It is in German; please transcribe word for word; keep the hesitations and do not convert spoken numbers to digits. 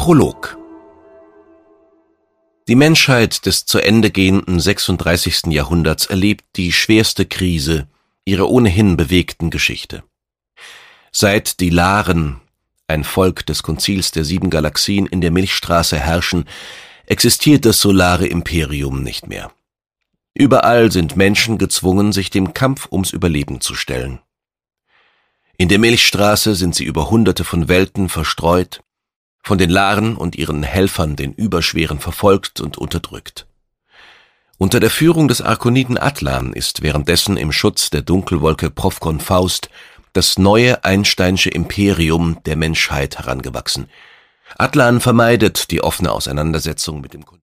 Prolog. Die Menschheit des zu Ende gehenden sechsunddreißigsten Jahrhunderts erlebt die schwerste Krise ihrer ohnehin bewegten Geschichte. Seit die Laren, ein Volk des Konzils der sieben Galaxien, in der Milchstraße herrschen, existiert das solare Imperium nicht mehr. Überall sind Menschen gezwungen, sich dem Kampf ums Überleben zu stellen. In der Milchstraße sind sie über Hunderte von Welten verstreut, von den Laren und ihren Helfern, den Überschweren, verfolgt und unterdrückt. Unter der Führung des Arkoniden Atlan ist währenddessen im Schutz der Dunkelwolke Profkon Faust das neue Einsteinsche Imperium der Menschheit herangewachsen. Atlan vermeidet die offene Auseinandersetzung mit dem